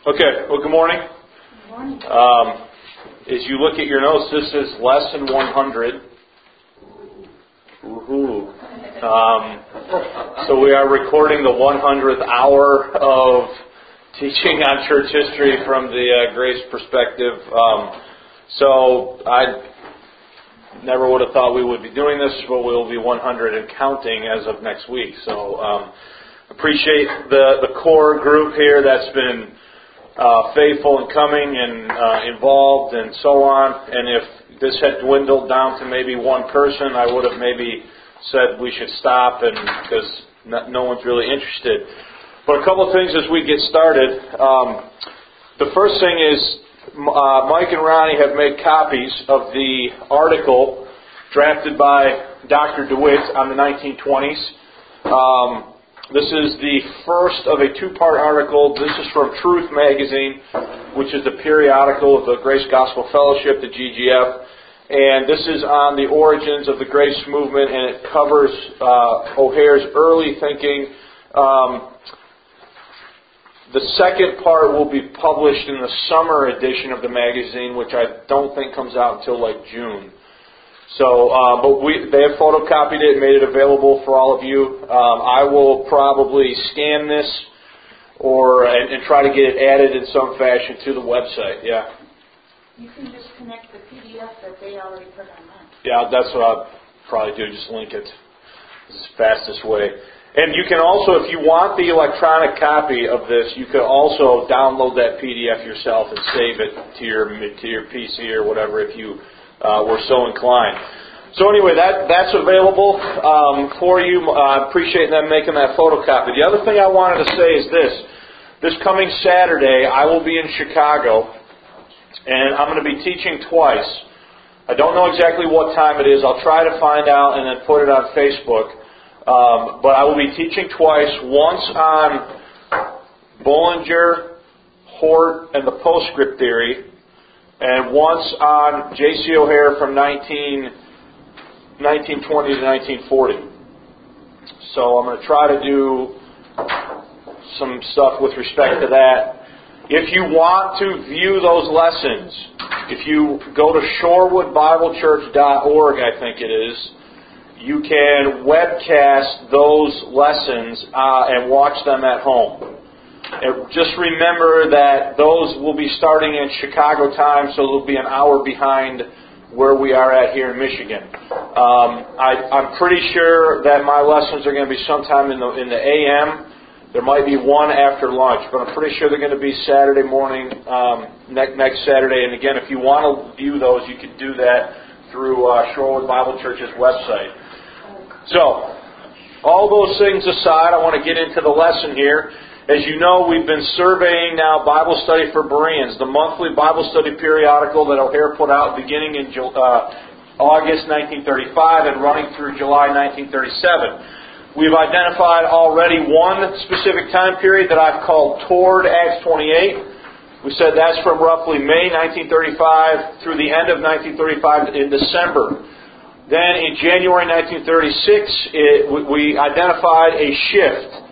Okay, well, good morning. Good morning. As you look at your notes, this is lesson 100. Woohoo. So we are recording the 100th hour of teaching on church history from the Grace perspective. So I never would have thought we would be doing this, but we'll be 100 and counting as of next week. So appreciate the core group here that's been faithful and coming and involved and so on. And if this had dwindled down to maybe one person, I would have maybe said we should stop, and because no one's really interested. But a couple of things as we get started. The first thing is Mike and Ronnie have made copies of the article drafted by Dr. DeWitt on the 1920s. This is the first of a two-part article. This is from Truth Magazine, which is the periodical of the Grace Gospel Fellowship, the GGF. And this is on the origins of the Grace movement, and it covers O'Hare's early thinking. The second part will be published in the summer edition of the magazine, which I don't think comes out until like June. So, but they have photocopied it and made it available for all of you. I will probably scan this and try to get it added in some fashion to the website. Yeah. You can just connect the PDF that they already put online. Yeah, that's what I'll probably do. Just link it. It's the fastest way. And you can also, if you want the electronic copy of this, you could also download that PDF yourself and save it to your PC or whatever if you were so inclined. So anyway, that's available for you. I appreciate them making that photocopy. The other thing I wanted to say is this. This coming Saturday, I will be in Chicago, and I'm going to be teaching twice. I don't know exactly what time it is. I'll try to find out and then put it on Facebook. But I will be teaching twice, once on Bullinger, Hort, and the postscript theory, and once on J.C. O'Hare from 1920 to 1940. So I'm going to try to do some stuff with respect to that. If you want to view those lessons, if you go to shorewoodbiblechurch.org, I think it is, you can webcast those lessons and watch them at home. And just remember that those will be starting in Chicago time, so they'll be an hour behind where we are at here in Michigan. I'm pretty sure that my lessons are going to be sometime in the AM. There might be one after lunch, but I'm pretty sure they're going to be Saturday morning, next Saturday. And again, if you want to view those, you can do that through Shorewood Bible Church's website. So, all those things aside, I want to get into the lesson here. As you know, we've been surveying now Bible Study for Bereans, the monthly Bible study periodical that O'Hare put out beginning in August 1935 and running through July 1937. We've identified already one specific time period that I've called toward Acts 28. We said that's from roughly May 1935 through the end of 1935 in December. Then in January 1936, we identified a shift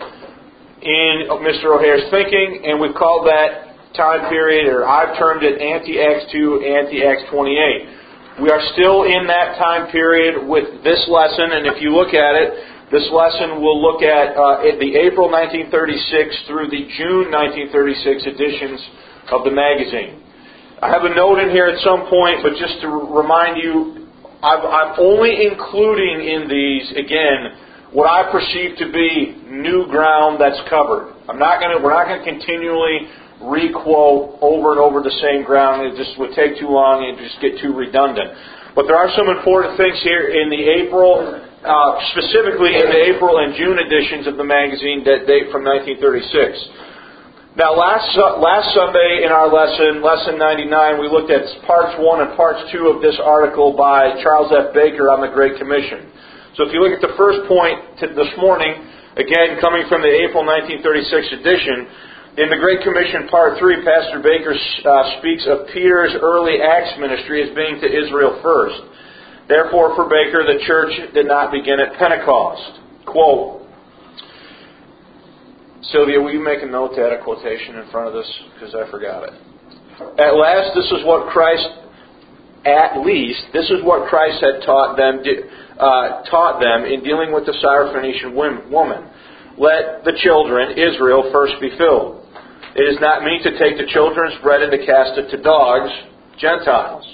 in Mr. O'Hare's thinking, and we've called that time period, or I've termed it Anti-Acts 2, Anti-Acts 28. We are still in that time period with this lesson, and if you look at it, this lesson will look at the April 1936 through the June 1936 editions of the magazine. I have a note in here at some point, but just to remind you, I'm only including in these, again, what I perceive to be new ground that's covered. We're not going to continually re-quote over and over the same ground. It just would take too long and just get too redundant. But there are some important things here in the April, specifically in the April and June editions of the magazine that date from 1936. Now, last Sunday in our lesson 99, we looked at parts 1 and parts 2 of this article by Charles F. Baker on the Great Commission. So if you look at the first point this morning, again, coming from the April 1936 edition, in the Great Commission, Part 3, Pastor Baker speaks of Peter's early Acts ministry as being to Israel first. Therefore, for Baker, the church did not begin at Pentecost. Quote, Sylvia, will you make a note to add a quotation in front of this? Because I forgot it. At least, this is what Christ had taught them in dealing with the Syrophoenician woman. Let the children, Israel, first be filled. It is not meet to take the children's bread and to cast it to dogs, Gentiles.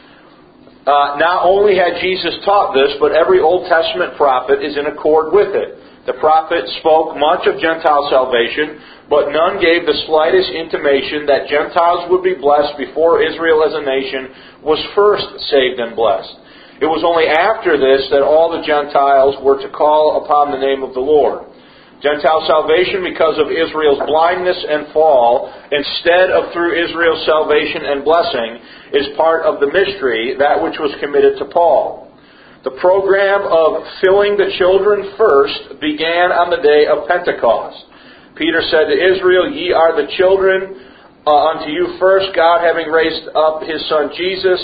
Not only had Jesus taught this, but every Old Testament prophet is in accord with it. The prophet spoke much of Gentile salvation, but none gave the slightest intimation that Gentiles would be blessed before Israel as a nation was first saved and blessed. It was only after this that all the Gentiles were to call upon the name of the Lord. Gentile salvation, because of Israel's blindness and fall, instead of through Israel's salvation and blessing, is part of the mystery, that which was committed to Paul. The program of filling the children first began on the day of Pentecost. Peter said to Israel, "Ye are the children, unto you first God, having raised up His Son Jesus,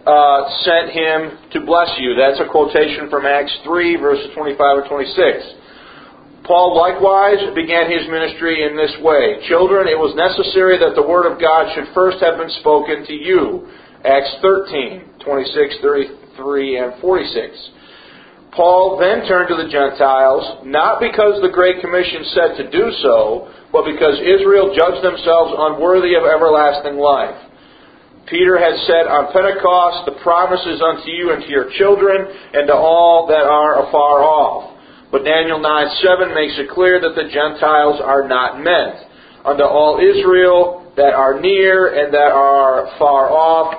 sent Him to bless you." That's a quotation from Acts 3, verses 25 and 26. Paul likewise began his ministry in this way. "Children, it was necessary that the Word of God should first have been spoken to you." Acts 13, 26, 33, and 46. Paul then turned to the Gentiles, not because the Great Commission said to do so, but because Israel judged themselves unworthy of everlasting life. Peter had said on Pentecost, "The promise is unto you and to your children, and to all that are afar off." But Daniel 9:7 makes it clear that the Gentiles are not meant. Unto all Israel that are near and that are far off,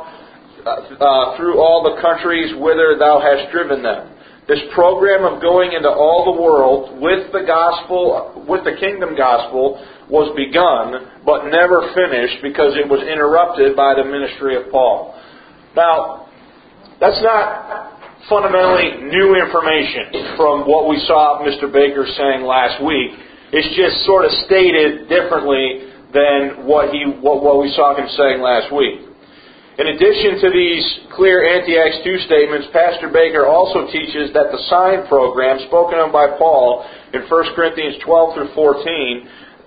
through all the countries whither thou hast driven them. This program of going into all the world with the gospel, with the kingdom gospel, was begun, but never finished because it was interrupted by the ministry of Paul. Now, that's not fundamentally new information from what we saw Mr. Baker saying last week. It's just sort of stated differently than what we saw him saying last week. In addition to these clear anti-Acts 2 statements, Pastor Baker also teaches that the sign program spoken of by Paul in 1 Corinthians 12 through 14,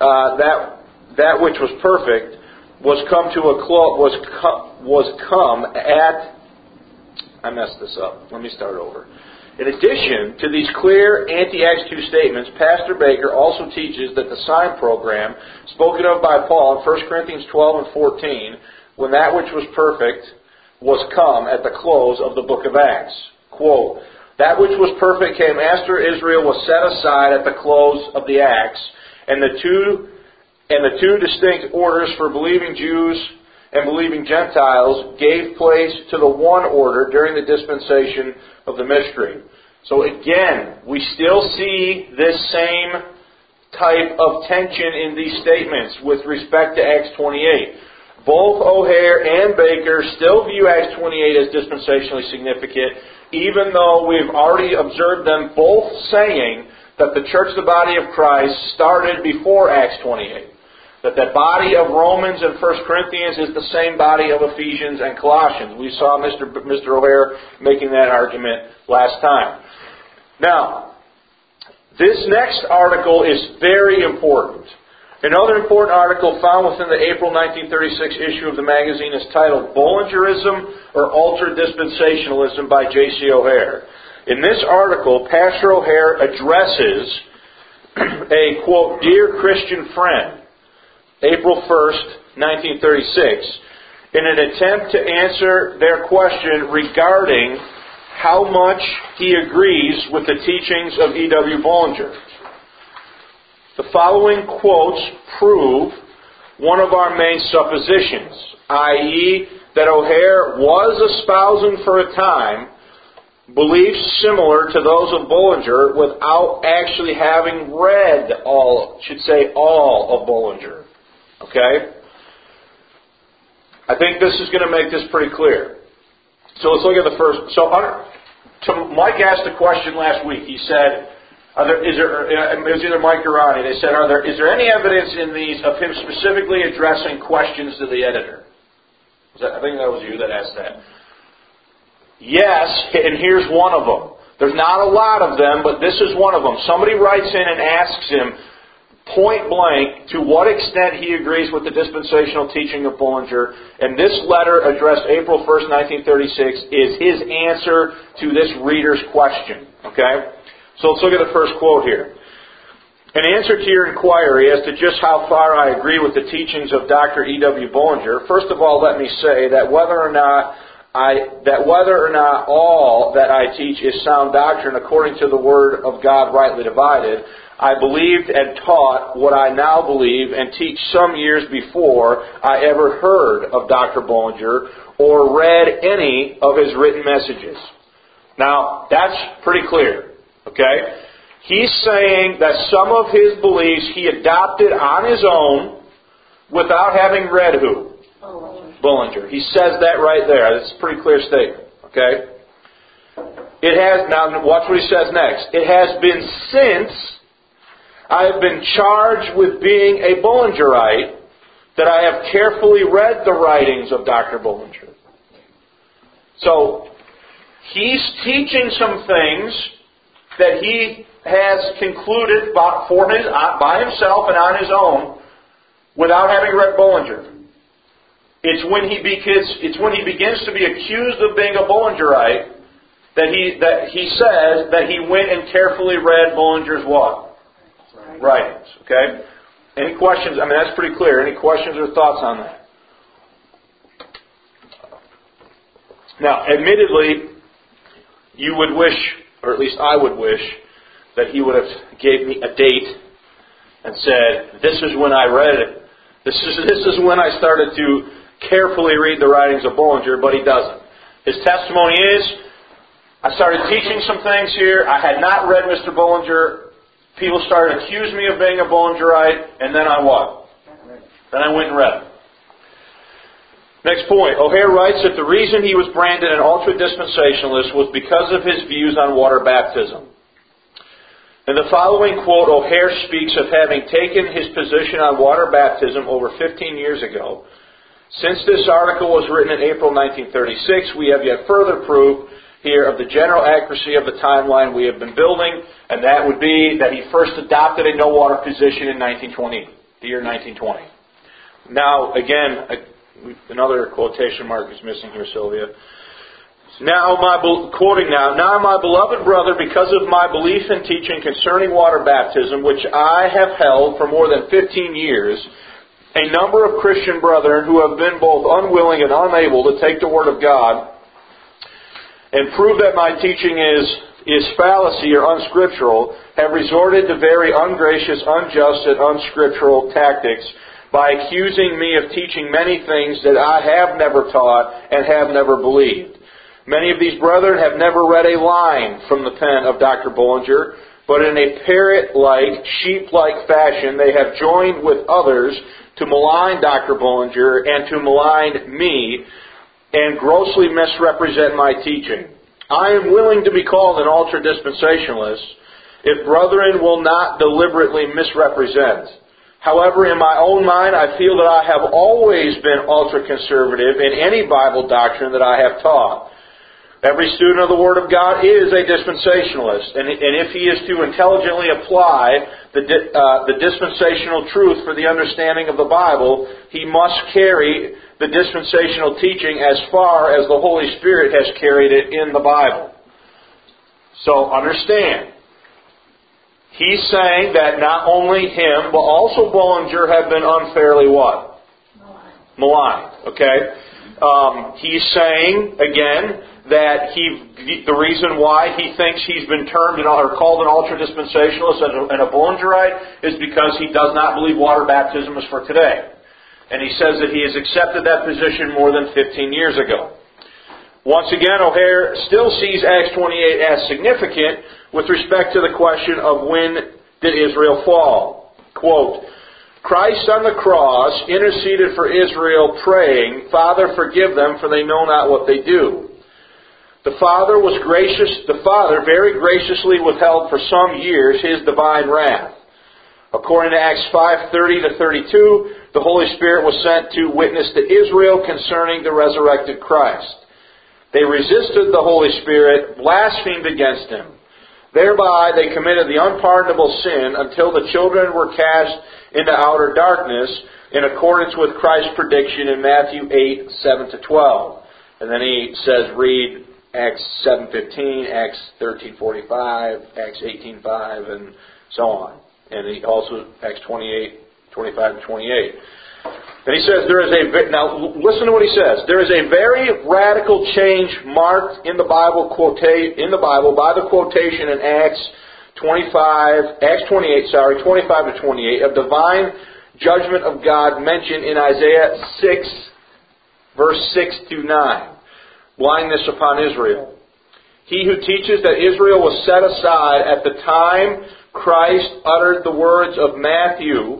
that which was perfect, was come at. I messed this up. Let me start over. In addition to these clear anti-Acts 2 statements, Pastor Baker also teaches that the sign program spoken of by Paul in 1 Corinthians 12 and 14, when that which was perfect was come at the close of the book of Acts. Quote, "That which was perfect came after Israel was set aside at the close of the Acts, and the two distinct orders for believing Jews and believing Gentiles gave place to the one order during the dispensation of the mystery." So again, we still see this same type of tension in these statements with respect to Acts 28. Both O'Hare and Baker still view Acts 28 as dispensationally significant, even though we've already observed them both saying that the church, the body of Christ, started before Acts 28. That the body of Romans and 1 Corinthians is the same body of Ephesians and Colossians. We saw Mr. O'Hare making that argument last time. Now, this next article is very important. Another important article found within the April 1936 issue of the magazine is titled "Bollingerism or Ultra-Dispensationalism" by J.C. O'Hare. In this article, Pastor O'Hare addresses a, quote, "dear Christian friend," April 1st, 1936, in an attempt to answer their question regarding how much he agrees with the teachings of E.W. Bollinger. The following quotes prove one of our main suppositions, i.e., that O'Hare was espousing for a time beliefs similar to those of Bollinger without actually having read all of Bollinger. Okay? I think this is going to make this pretty clear. So let's look at the first. Mike asked a question last week. He said, it was either Mike or Ronnie. They said, is there any evidence in these of him specifically addressing questions to the editor? I think that was you that asked that. Yes, and here's one of them. There's not a lot of them, but this is one of them. Somebody writes in and asks him, point blank to what extent he agrees with the dispensational teaching of Bullinger. And this letter, addressed April 1st, 1936, is his answer to this reader's question. Okay? So let's look at the first quote here. In answer to your inquiry as to just how far I agree with the teachings of Dr. E.W. Bullinger, first of all, let me say that whether or not all that I teach is sound doctrine according to the Word of God rightly divided, I believed and taught what I now believe and teach some years before I ever heard of Dr. Bullinger or read any of his written messages. Now, that's pretty clear. Okay? He's saying that some of his beliefs he adopted on his own without having read who? Bullinger. He says that right there. That's a pretty clear statement. Okay? It has, now watch what he says next. It has been since I have been charged with being a Bullingerite that I have carefully read the writings of Dr. Bullinger. So, he's teaching some things that he has concluded by himself and on his own without having read Bullinger. It's when he begins to be accused of being a Bullingerite that he says that he went and carefully read Bullinger's what? Writings. Okay? Any questions? I mean, that's pretty clear. Any questions or thoughts on that? Now, admittedly, you would wish, or at least I would wish, that he would have gave me a date and said, this is when I read it. This is when I started to carefully read the writings of Bullinger, but he doesn't. His testimony is, I started teaching some things here. I had not read Mr. Bullinger. People started accusing me of being a Bullingerite, and then I what? Then I went and read it. Next point. O'Hare writes that the reason he was branded an ultra-dispensationalist was because of his views on water baptism. In the following quote, O'Hare speaks of having taken his position on water baptism over 15 years ago. Since this article was written in April 1936, we have yet further proof here of the general accuracy of the timeline we have been building, and that would be that he first adopted a no-water position in 1920, the year 1920. Now, again, another quotation mark is missing here, Sylvia. Now my beloved brother, because of my belief and teaching concerning water baptism, which I have held for more than 15 years, a number of Christian brethren who have been both unwilling and unable to take the Word of God and prove that my teaching is fallacy or unscriptural, have resorted to very ungracious, unjust, and unscriptural tactics by accusing me of teaching many things that I have never taught and have never believed. Many of these brethren have never read a line from the pen of Dr. Bullinger, but in a parrot-like, sheep-like fashion, they have joined with others to malign Dr. Bullinger and to malign me and grossly misrepresent my teaching. I am willing to be called an ultra-dispensationalist if brethren will not deliberately misrepresent. However, in my own mind, I feel that I have always been ultra-conservative in any Bible doctrine that I have taught. Every student of the Word of God is a dispensationalist, and if he is to intelligently apply the dispensational truth for the understanding of the Bible, he must carry the dispensational teaching as far as the Holy Spirit has carried it in the Bible. So understand, he's saying that not only him, but also Bullinger have been unfairly what? Maligned. Okay? He's saying, again, that the reason why he thinks he's been termed or called an ultra-dispensationalist and a Bullingerite is because he does not believe water baptism is for today. And he says that he has accepted that position more than 15 years ago. Once again, O'Hare still sees Acts 28 as significant with respect to the question of when did Israel fall. Quote, Christ on the cross interceded for Israel, praying, Father, forgive them, for they know not what they do. The Father very graciously withheld for some years His divine wrath. According to Acts 5:30-32, the Holy Spirit was sent to witness to Israel concerning the resurrected Christ. They resisted the Holy Spirit, blasphemed against Him. Thereby they committed the unpardonable sin until the children were cast into outer darkness in accordance with Christ's prediction in Matthew 8, 7-12. And then he says, read Acts 7:15, Acts 13:45, Acts 18:5, and so on. And he also, Acts 28, 25 and 28. And he says, now listen to what he says. There is a very radical change marked in the Bible by the quotation in Acts 25-28 of divine judgment of God mentioned in Isaiah 6, verse 6-9. Blindness upon Israel. He who teaches that Israel was set aside at the time Christ uttered the words of Matthew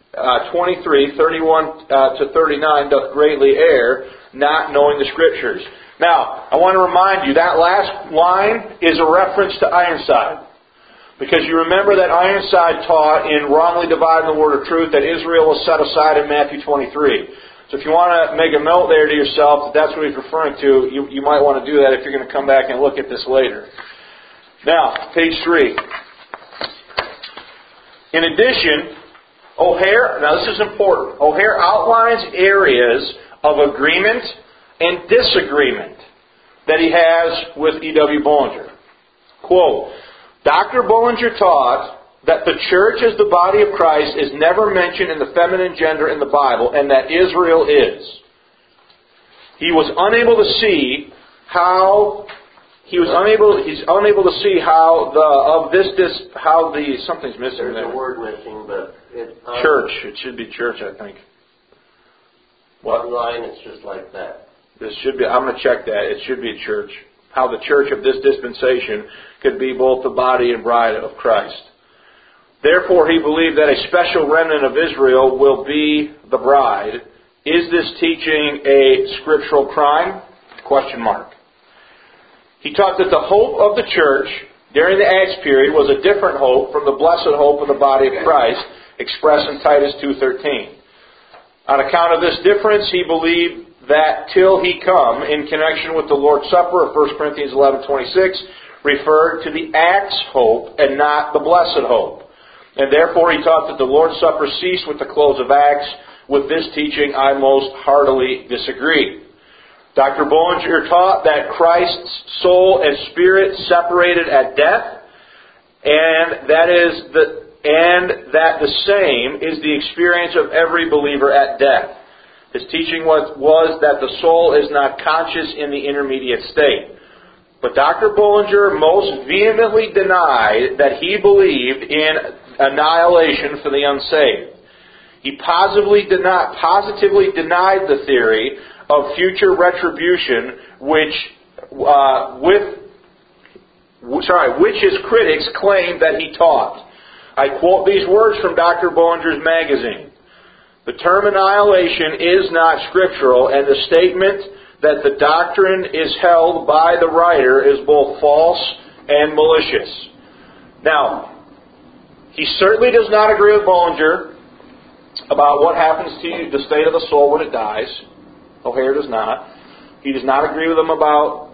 23:31-39 doth greatly err, not knowing the Scriptures. Now, I want to remind you, that last line is a reference to Ironside. Because you remember that Ironside taught in Wrongly Dividing the Word of Truth that Israel was set aside in Matthew 23. So if you want to make a note there to yourself that that's what he's referring to, you might want to do that if you're going to come back and look at this later. Now, page 3. In addition, O'Haire, now this is important, O'Haire outlines areas of agreement and disagreement that he has with E.W. Bullinger. Quote, Dr. Bullinger taught that the church as the body of Christ is never mentioned in the feminine gender in the Bible, and that Israel is. He's unable to see how something's missing there. There's a word missing, but church. It should be church, I think. What line? It's just like that. This should be. I'm going to check that. It should be church. How the church of this dispensation could be both the body and bride of Christ. Therefore, he believed that a special remnant of Israel will be the bride. Is this teaching a scriptural crime? Question mark. He taught that the hope of the church during the Acts period was a different hope from the blessed hope of the body of Christ expressed in Titus 2:13. On account of this difference, he believed that till he come, in connection with the Lord's Supper of 1 Corinthians 11:26, referred to the Acts hope and not the blessed hope. And therefore he taught that the Lord's Supper ceased with the close of Acts. With this teaching, I most heartily disagree. Dr. Bullinger taught that Christ's soul and spirit separated at death, and that the same is the experience of every believer at death. His teaching was that the soul is not conscious in the intermediate state. But Dr. Bullinger most vehemently denied that he believed in annihilation for the unsaved. He positively denied the theory of future retribution, which his critics claimed that he taught. I quote these words from Dr. Bullinger's magazine. The term annihilation is not scriptural, and the statement that the doctrine is held by the writer is both false and malicious. Now, he certainly does not agree with Bullinger about what happens to the state of the soul when it dies. O'Haire does not. He does not agree with him about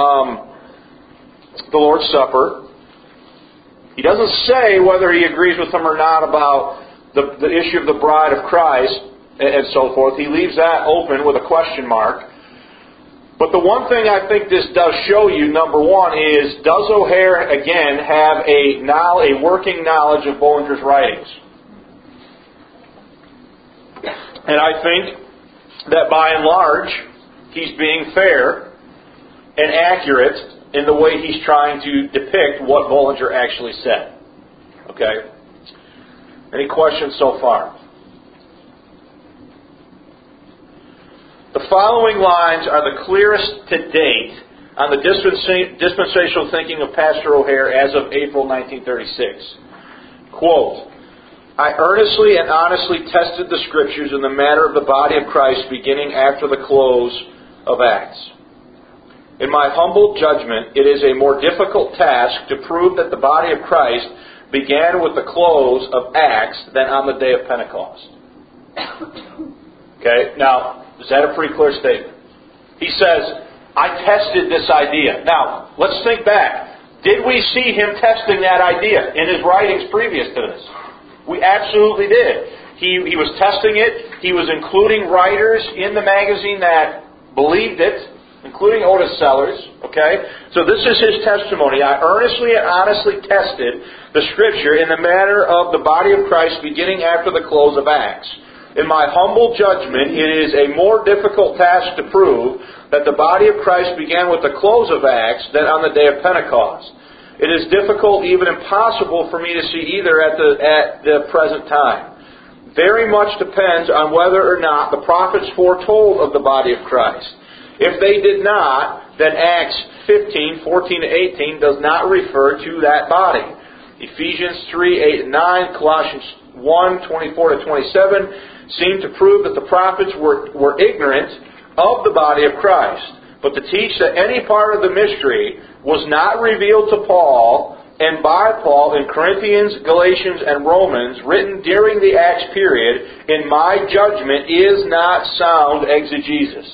the Lord's Supper. He doesn't say whether he agrees with him or not about the issue of the bride of Christ and so forth. He leaves that open with a question mark. But the one thing I think this does show you, number one, is does O'Haire, again, have a working knowledge of Bullinger's writings? And I think that by and large, he's being fair and accurate in the way he's trying to depict what Bullinger actually said. Okay? Any questions so far? The following lines are the clearest to date on the dispensational thinking of Pastor O'Haire as of April 1936. Quote, I earnestly and honestly tested the Scriptures in the matter of the body of Christ beginning after the close of Acts. In my humble judgment, it is a more difficult task to prove that the body of Christ began with the close of Acts than on the day of Pentecost. Okay, now, is that a pretty clear statement? He says, I tested this idea. Now, let's think back. Did we see him testing that idea in his writings previous to this? We absolutely did. He was testing it. He was including writers in the magazine that believed it, including Otis Sellers. Okay? So this is his testimony. I earnestly and honestly tested the Scripture in the matter of the body of Christ beginning after the close of Acts. In my humble judgment, it is a more difficult task to prove that the body of Christ began with the close of Acts than on the day of Pentecost. It is difficult, even impossible, for me to see either at the present time. Very much depends on whether or not the prophets foretold of the body of Christ. If they did not, then Acts 15, 14 to 18 does not refer to that body. Ephesians 3, 8 and 9, Colossians 1, 24 to 27 seem to prove that the prophets were ignorant of the body of Christ. But to teach that any part of the mystery was not revealed to Paul and by Paul in Corinthians, Galatians, and Romans, written during the Acts period, in my judgment, is not sound exegesis.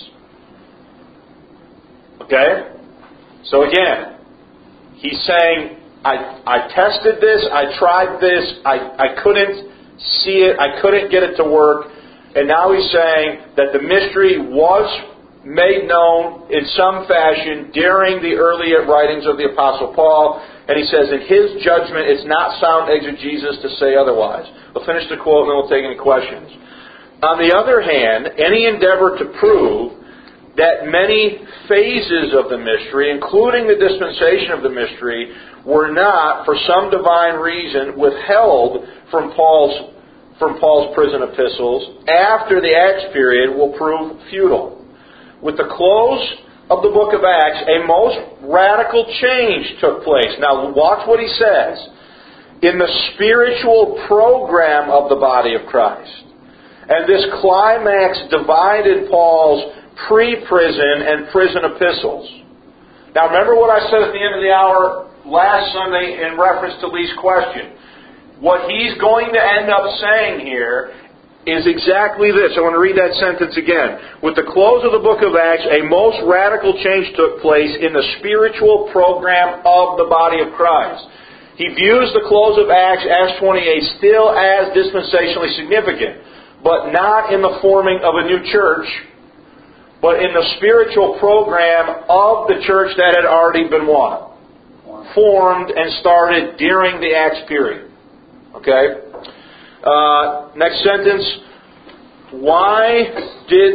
Okay? So again, he's saying, I tested this, I tried this, I couldn't see it, I couldn't get it to work, and now he's saying that the mystery was made known in some fashion during the early writings of the Apostle Paul, and he says in his judgment it's not sound exegesis to say otherwise. We'll finish the quote and then we'll take any questions. On the other hand, any endeavor to prove that many phases of the mystery, including the dispensation of the mystery, were not, for some divine reason, withheld from Paul's prison epistles after the Acts period will prove futile. With the close of the book of Acts, a most radical change took place. Now watch what he says. In the spiritual program of the body of Christ. And this climax divided Paul's pre-prison and prison epistles. Now remember what I said at the end of the hour last Sunday in reference to Lee's question. What he's going to end up saying here is exactly this. I want to read that sentence again. With the close of the book of Acts, a most radical change took place in the spiritual program of the body of Christ. He views the close of Acts 28, still as dispensationally significant, but not in the forming of a new church, but in the spiritual program of the church that had already been formed and started during the Acts period. Okay? Next sentence. Why did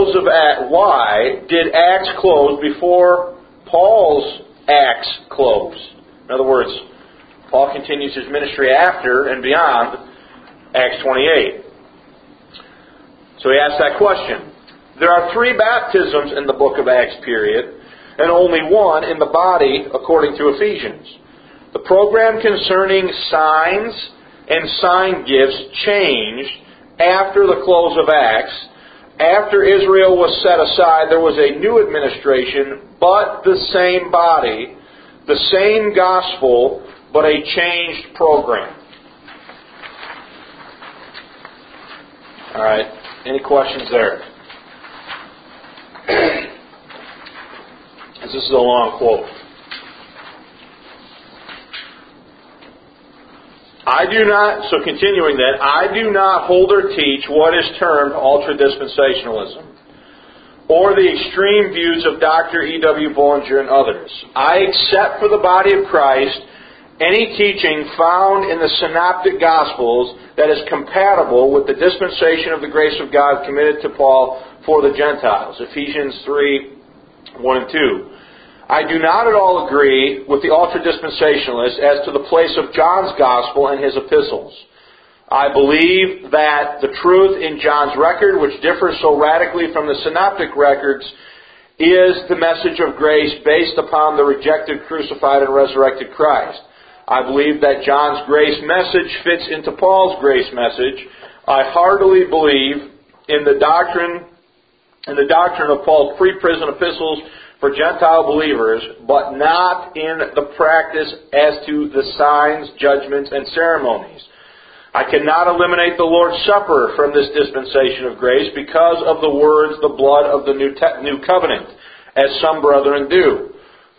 Acts close before Paul's Acts close? In other words, Paul continues his ministry after and beyond Acts 28. So he asks that question. There are 3 baptisms in the book of Acts period, and only one in the body according to Ephesians. The program concerning signs and sign gifts changed after the close of Acts. After Israel was set aside, there was a new administration, but the same body, the same gospel, but a changed program. All right. Any questions there? This is a long quote. Continuing that, I do not hold or teach what is termed ultra-dispensationalism, or the extreme views of Dr. E.W. Bullinger and others. I accept for the body of Christ any teaching found in the Synoptic Gospels that is compatible with the dispensation of the grace of God committed to Paul for the Gentiles. Ephesians 3, 1 and 2. I do not at all agree with the ultra-dispensationalists as to the place of John's Gospel and his epistles. I believe that the truth in John's record, which differs so radically from the Synoptic records, is the message of grace based upon the rejected, crucified, and resurrected Christ. I believe that John's grace message fits into Paul's grace message. I heartily believe in the doctrine of Paul's pre-prison epistles for Gentile believers, but not in the practice as to the signs, judgments, and ceremonies. I cannot eliminate the Lord's Supper from this dispensation of grace because of the words, the blood of the new covenant, as some brethren do.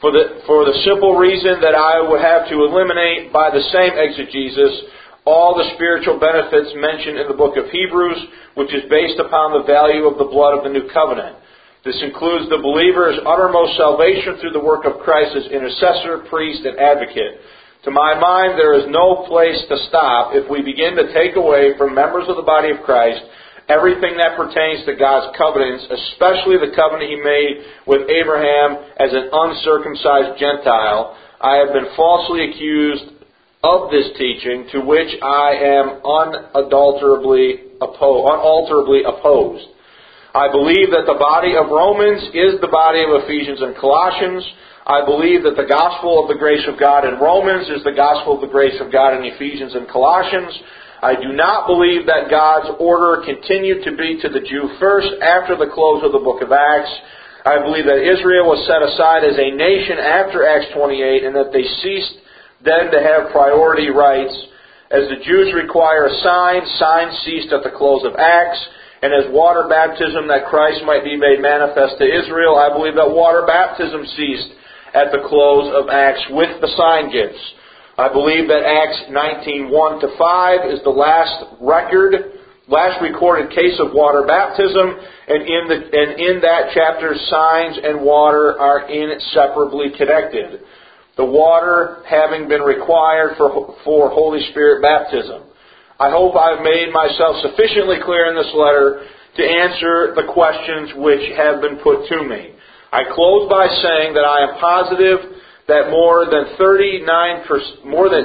for the simple reason that I would have to eliminate by the same exegesis all the spiritual benefits mentioned in the book of Hebrews, which is based upon the value of the blood of the new covenant. This includes the believer's uttermost salvation through the work of Christ as intercessor, priest, and advocate. To my mind, there is no place to stop if we begin to take away from members of the body of Christ everything that pertains to God's covenants, especially the covenant He made with Abraham as an uncircumcised Gentile. I have been falsely accused of this teaching, to which I am unalterably opposed. I believe that the body of Romans is the body of Ephesians and Colossians. I believe that the gospel of the grace of God in Romans is the gospel of the grace of God in Ephesians and Colossians. I do not believe that God's order continued to be to the Jew first after the close of the book of Acts. I believe that Israel was set aside as a nation after Acts 28 and that they ceased then to have priority rights. As the Jews require a sign, signs ceased at the close of Acts. And as water baptism that Christ might be made manifest to Israel, I believe that water baptism ceased at the close of Acts with the sign gifts. I believe that Acts 19:1-5 is the last recorded case of water baptism, and in that chapter, signs and water are inseparably connected. The water having been required for Holy Spirit baptism. I hope I've made myself sufficiently clear in this letter to answer the questions which have been put to me. I close by saying that I am positive that more than 97%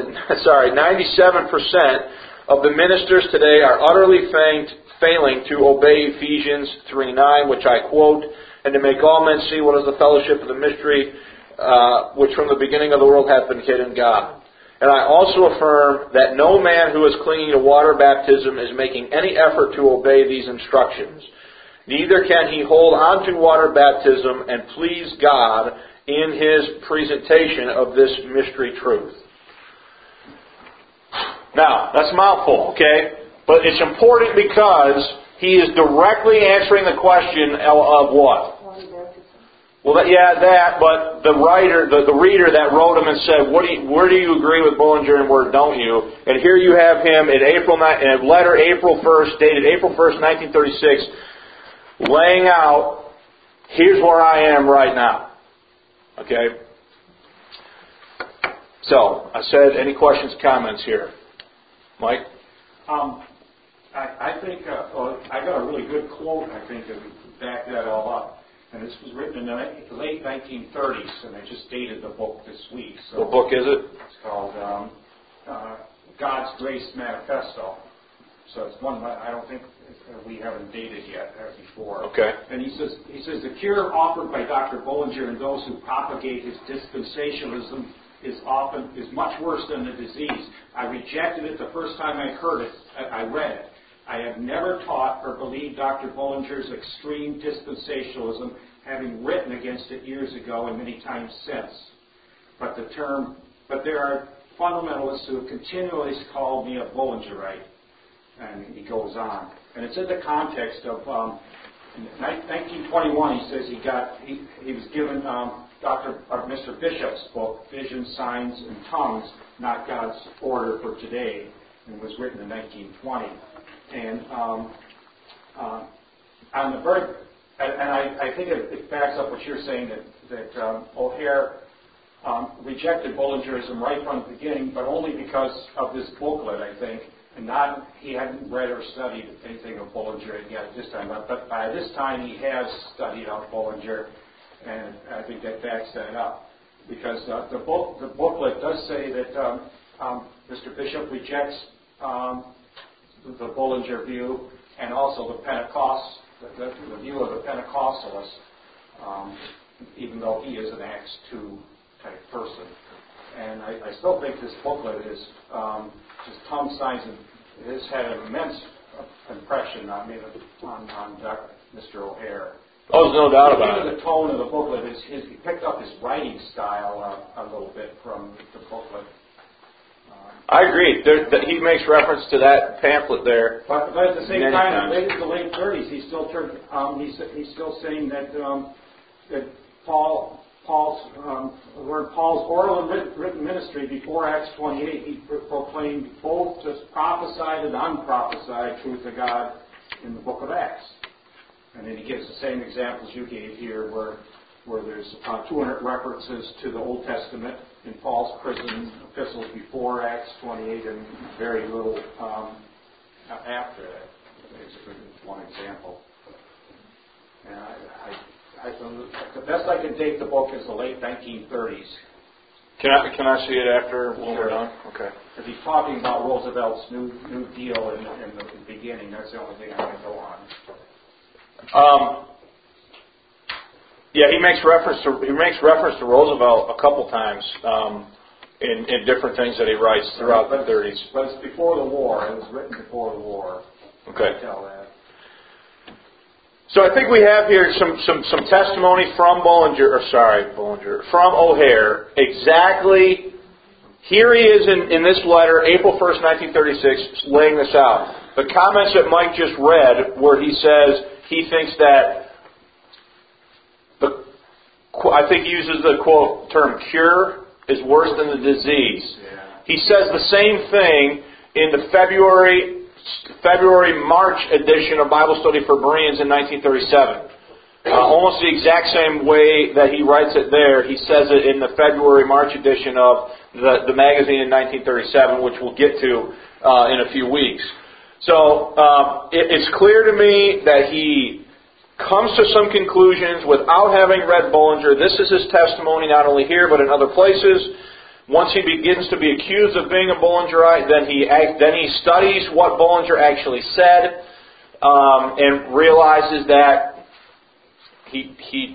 of the ministers today are utterly failing to obey Ephesians 3:9, which I quote, and to make all men see what is the fellowship of the mystery which from the beginning of the world hath been hid in God. And I also affirm that no man who is clinging to water baptism is making any effort to obey these instructions. Neither can he hold on to water baptism and please God in his presentation of this mystery truth. Now, that's a mouthful, okay? But it's important because he is directly answering the question of what? Well, but the writer, the reader that wrote him and said, where do you agree with Bullinger and where don't you? And here you have him in a letter April 1st, dated April 1st, 1936, laying out, here's where I am right now. Okay? So, I said, any questions, comments here? Mike? I think, I got a really good quote, I think, to back that all up. And this was written in the late 1930s, and I just dated the book this week. So what book is it? It's called God's Grace Manifesto. So it's one that I don't think we haven't dated yet as before. Okay. And he says the cure offered by Dr. Bullinger and those who propagate his dispensationalism is much worse than the disease. I rejected it the first time I heard it. I read it. I have never taught or believed Dr. Bullinger's extreme dispensationalism, having written against it years ago and many times since. But there are fundamentalists who have continually called me a Bullingerite. And he goes on. And it's in the context of 1921. He says he was given Mr. Bishop's book, Visions, Signs, and Tongues, Not God's Order for Today, and was written in 1920. And I think it backs up what you're saying that O'Hare rejected Bullingerism right from the beginning, but only because of this booklet, I think, and he hadn't read or studied anything of Bullinger yet at this time. But by this time, he has studied out Bullinger, and I think that backs that up, because the booklet does say that Mr. Bishop rejects the Bullinger view, and also the the view of the Pentecostalists, even though he is an Acts 2 type person. And I still think this booklet is just tongue signs, and it has had an immense impression on me, on Mr. O'Hare. Oh, there's no doubt about it. The tone of the booklet is he picked up his writing style a little bit from the booklet. I agree. He makes reference to that pamphlet there. But at the same time, in the late 30s, he's still saying that that Paul Paul's oral and written ministry before Acts 28, he proclaimed both just prophesied and unprophesied truth of God in the book of Acts. And then he gives the same examples you gave here, where there's 200 references to the Old Testament in Paul's prison epistles before Acts 28, and very little after that. It's one example. And the best I can date the book is the late 1930s. Can I see it after when we're done? Okay. Because he's talking about Roosevelt's New Deal in the beginning. That's the only thing I can go on. Yeah, he makes reference to Roosevelt a couple times in different things that he writes throughout the 30s. But it's before the war. It was written before the war. Okay. I can tell that. So I think we have here some testimony from from O'Hare. Exactly, here he is in this letter, April 1st, 1936, laying this out. The comments that Mike just read, where he says he thinks that, I think he uses the quote term, cure is worse than the disease. Yeah. He says the same thing in the February-March edition of Bible Study for Bereans in 1937. Almost the exact same way that he writes it there, he says it in the February-March edition of the magazine in 1937, which we'll get to in a few weeks. So it's clear to me that he comes to some conclusions without having read Bullinger. This is his testimony not only here but in other places. Once he begins to be accused of being a Bullingerite, then he studies what Bullinger actually said and realizes that he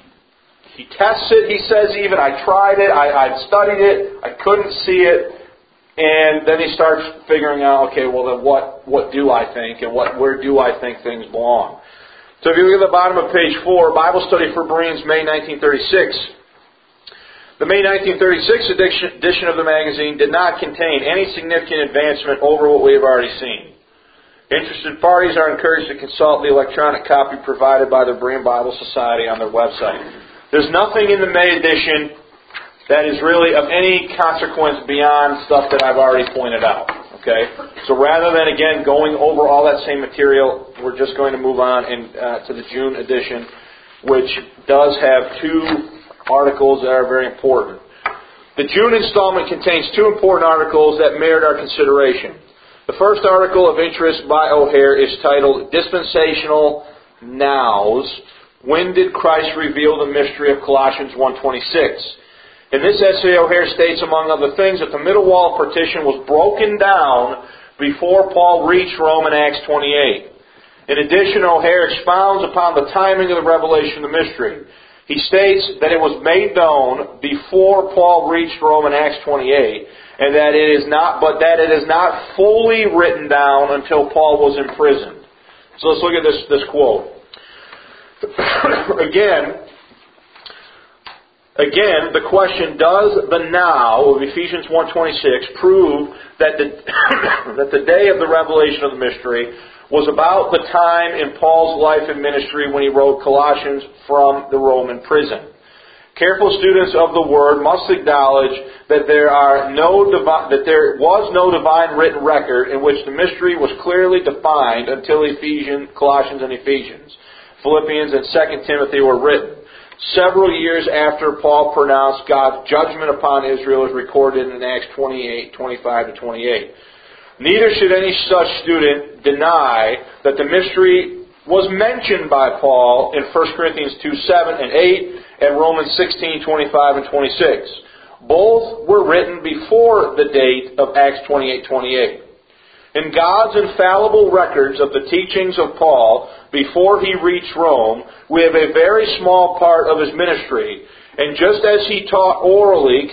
tests it. He says even, I tried it, I studied it, I couldn't see it, and then he starts figuring out, okay, well then what do I think and where do I think things belong? So if you look at the bottom of page 4, Bible Study for Bereans, May 1936. The May 1936 edition of the magazine did not contain any significant advancement over what we have already seen. Interested parties are encouraged to consult the electronic copy provided by the Berean Bible Society on their website. There's nothing in the May edition that is really of any consequence beyond stuff that I've already pointed out. Okay? So rather than, again, going over all that same material, we're just going to move on to the June edition, which does have 2 articles that are very important. The June installment contains 2 important articles that merit our consideration. The first article of interest by O'Hare is titled Dispensational Nows. When did Christ reveal the mystery of Colossians 1:26? In this essay, O'Hare states, among other things, that the middle wall partition was broken down before Paul reached Rome in Acts 28. In addition, O'Hare expounds upon the timing of the revelation of the mystery. He states that it was made known before Paul reached Rome in Acts 28, and that it is not fully written down until Paul was imprisoned. So let's look at this quote. Again, the question, does the now of Ephesians 1:26 prove that the day of the revelation of the mystery was about the time in Paul's life and ministry when he wrote Colossians from the Roman prison? Careful students of the Word must acknowledge that there was no divine written record in which the mystery was clearly defined until Colossians and Ephesians, Philippians and 2 Timothy were written. Several years after Paul pronounced God's judgment upon Israel, as recorded in Acts 28:25-28. Neither should any such student deny that the mystery was mentioned by Paul in 1 Corinthians 2:7 and 8 and Romans 16:25 and 26. Both were written before the date of Acts 28:28. In God's infallible records of the teachings of Paul before he reached Rome, we have a very small part of his ministry. And just as he taught orally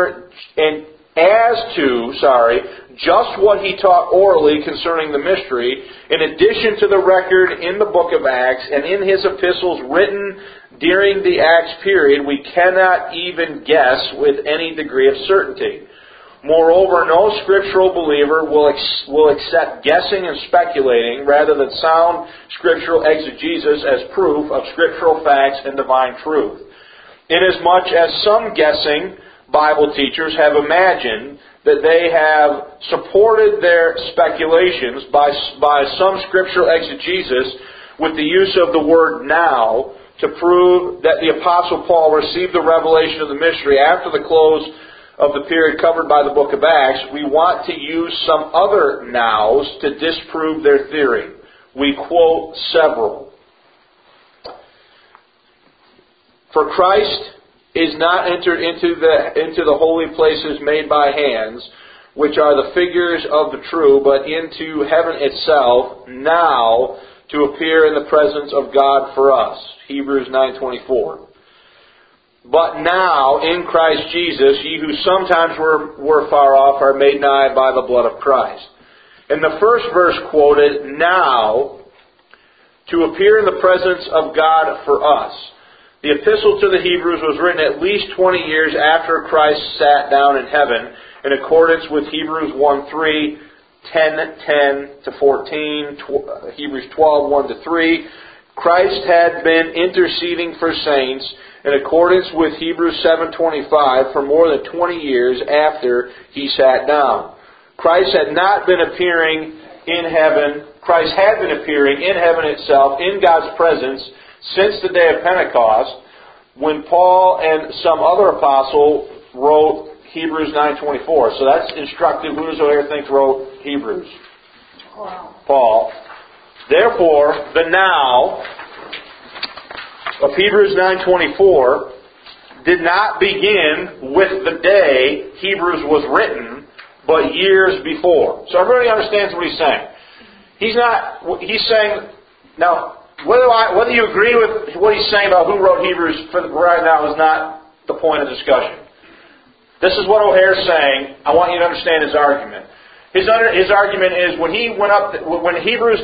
just what he taught orally concerning the mystery, in addition to the record in the book of Acts and in his epistles written during the Acts period, we cannot even guess with any degree of certainty. Moreover, no scriptural believer will accept guessing and speculating rather than sound scriptural exegesis as proof of scriptural facts and divine truth. inasmuch as some guessing Bible teachers have imagined that they have supported their speculations by some scriptural exegesis with the use of the word now to prove that the Apostle Paul received the revelation of the mystery after the close of the period covered by the book of Acts. We want to use some other nows to disprove their theory. We quote several. For Christ is not entered into the holy places made by hands, which are the figures of the true, but into heaven itself, now to appear in the presence of God for us. Hebrews 9:24. But now, in Christ Jesus, ye who sometimes were far off are made nigh by the blood of Christ. In the first verse quoted, now, to appear in the presence of God for us. The epistle to the Hebrews was written at least 20 years after Christ sat down in heaven, in accordance with Hebrews 1:3, 10:10-14, Hebrews 12:1-3. Christ had been interceding for saints in accordance with Hebrews 7:25 for more than 20 years after He sat down. Christ had been appearing in heaven itself, in God's presence, since the day of Pentecost, when Paul and some other apostle wrote Hebrews 9:24. So that's instructive. Who does O'Hare think wrote Hebrews? Paul. Therefore, the now of Hebrews 9:24 did not begin with the day Hebrews was written, but years before. So everybody understands what he's saying. He's saying, now, whether you agree with what he's saying about who wrote Hebrews for right now is not the point of discussion. This is what O'Hare's saying. I want you to understand his argument. His argument is when Hebrews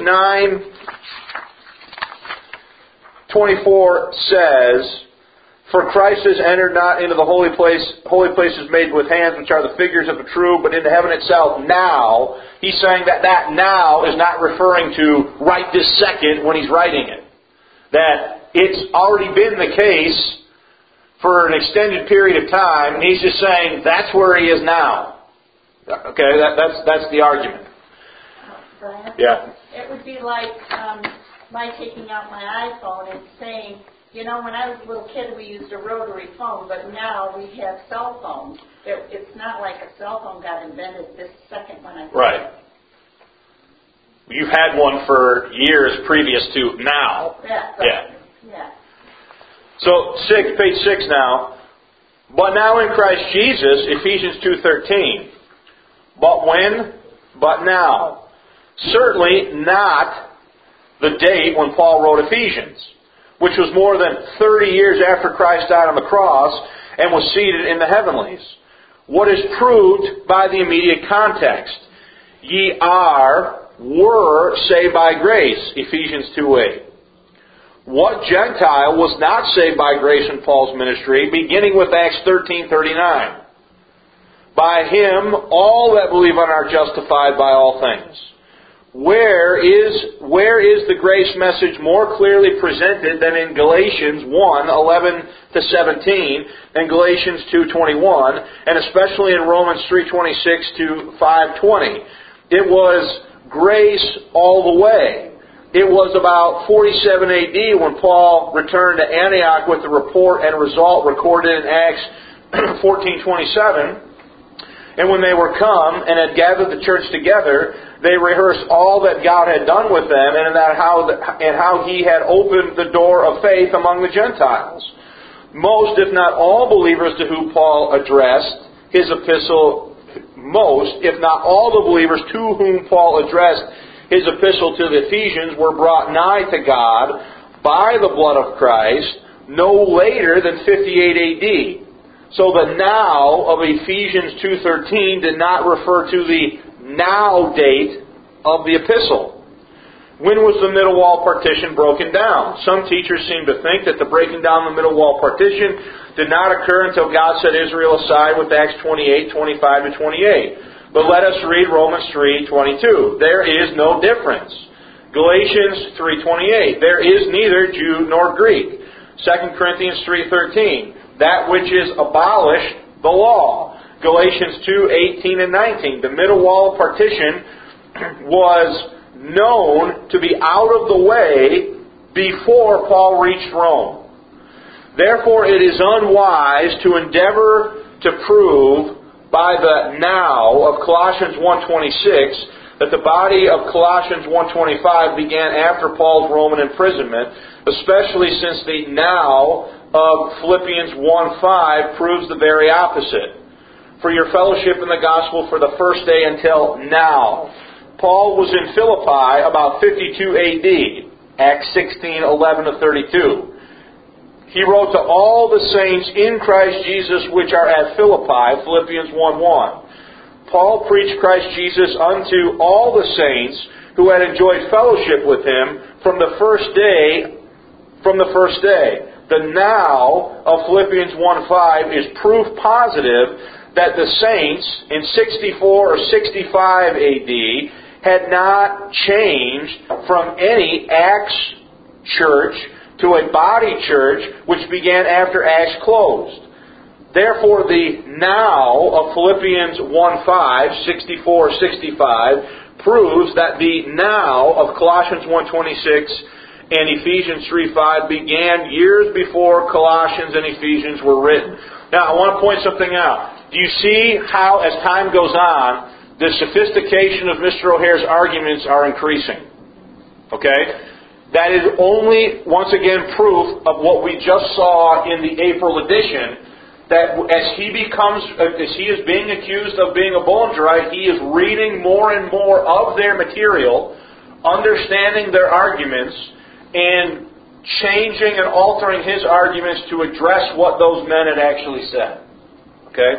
9:24 says, "For Christ has entered not into the holy places made with hands, which are the figures of the true, but into heaven itself now." He's saying that now is not referring to right this second when he's writing it. That it's already been the case for an extended period of time, and he's just saying that's where he is now. Okay, that's the argument. Brian? Yeah. It would be like my taking out my iPhone and saying, when I was a little kid we used a rotary phone, but now we have cell phones. It's not like a cell phone got invented this second when I did. Right. You've had one for years previous to now. Yeah. Yeah. So page 6 now. But now in Christ Jesus, Ephesians 2:13. But when? But now. Certainly not the date when Paul wrote Ephesians, which was more than 30 years after Christ died on the cross and was seated in the heavenlies. What is proved by the immediate context? Ye were saved by grace, Ephesians 2:8. What Gentile was not saved by grace in Paul's ministry, beginning with Acts 13:39? By Him all that believe on are justified by all things. Where is the grace message more clearly presented than in Galatians 1:11-17 and Galatians 2:21, and especially in Romans 3:26-5:20? It was grace all the way. It was about 47 AD when Paul returned to Antioch with the report and result recorded in Acts 14:27. And when they were come and had gathered the church together, they rehearsed all that God had done with them and how He had opened the door of faith among the Gentiles. Most, if not all, believers to whom Paul addressed his epistle, if not all the believers to whom Paul addressed his epistle to the Ephesians were brought nigh to God by the blood of Christ no later than 58 AD. So the now of Ephesians 2:13 did not refer to the now date of the epistle. When was the middle wall partition broken down? Some teachers seem to think that the breaking down the middle wall partition did not occur until God set Israel aside with Acts 28:25-28. But let us read Romans 3:22. There is no difference. Galatians 3:28. There is neither Jew nor Greek. 2 Corinthians 3:13. that which is abolished the law. Galatians 2:18 and 19. The middle wall of partition was known to be out of the way before Paul reached Rome. Therefore, it is unwise to endeavor to prove by the now of Colossians 1:26 that the body of Colossians 1:25 began after Paul's Roman imprisonment, especially since the now of Philippians 1:5 proves the very opposite. For your fellowship in the gospel for the first day until now. Paul was in Philippi about 52 A.D., Acts 16:11-32. He wrote to all the saints in Christ Jesus which are at Philippi, Philippians 1:1. Paul preached Christ Jesus unto all the saints who had enjoyed fellowship with him from the first day. The now of Philippians 1:5 is proof positive that the saints in 64 or 65 A.D. had not changed from any Acts church to a body church which began after Acts closed. Therefore, the now of Philippians 1:5, 64 or 65, proves that the now of Colossians 1:26 and Ephesians 3:5 began years before Colossians and Ephesians were written. Now, I want to point something out. Do you see how, as time goes on, the sophistication of Mr. O'Hare's arguments are increasing? Okay? That is only, once again, proof of what we just saw in the April edition, that as he is being accused of being a Bullingerite, he is reading more and more of their material, understanding their arguments, and changing and altering his arguments to address what those men had actually said. Okay?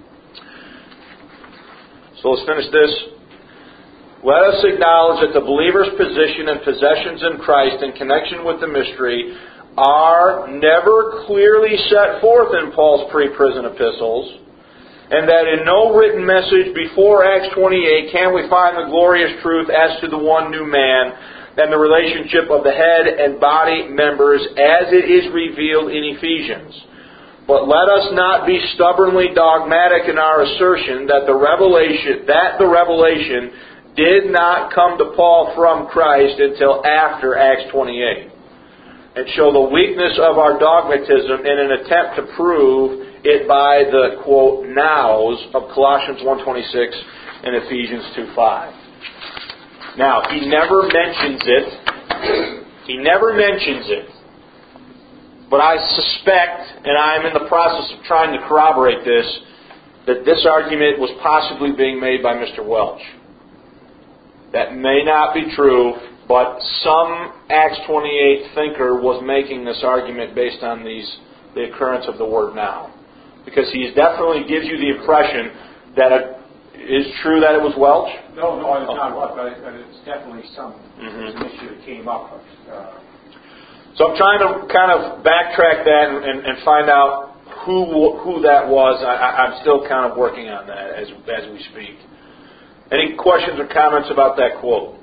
So let's finish this. Let us acknowledge that the believer's position and possessions in Christ in connection with the mystery are never clearly set forth in Paul's pre-prison epistles, and that in no written message before Acts 28 can we find the glorious truth as to the one new man and the relationship of the head and body members as it is revealed in Ephesians. But let us not be stubbornly dogmatic in our assertion that the revelation did not come to Paul from Christ until after Acts 28, and show the weakness of our dogmatism in an attempt to prove it by the, quote, nows of Colossians 1:26 and Ephesians 2:5. Now, he never mentions it. But I suspect, and I'm in the process of trying to corroborate this, that this argument was possibly being made by Mr. Welch. That may not be true, but some Acts 28 thinker was making this argument based on the occurrence of the word now. Because he definitely gives you the impression that it is true that it was Welch? No, it's not Welch, but it's definitely some issue that came up. So I'm trying to kind of backtrack that and find out who that was. I'm still kind of working on that as we speak. Any questions or comments about that quote?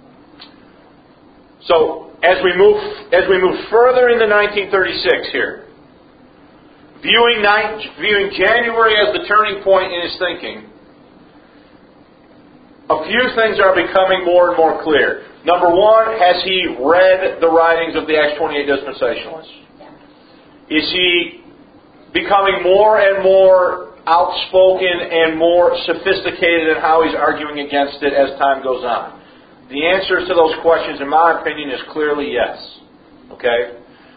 So as we move further into 1936 here, viewing January as the turning point in his thinking, a few things are becoming more and more clear. Number one, has he read the writings of the Acts 28 dispensationalists? Is he becoming more and more outspoken and more sophisticated in how he's arguing against it as time goes on? The answers to those questions, in my opinion, is clearly yes. Okay?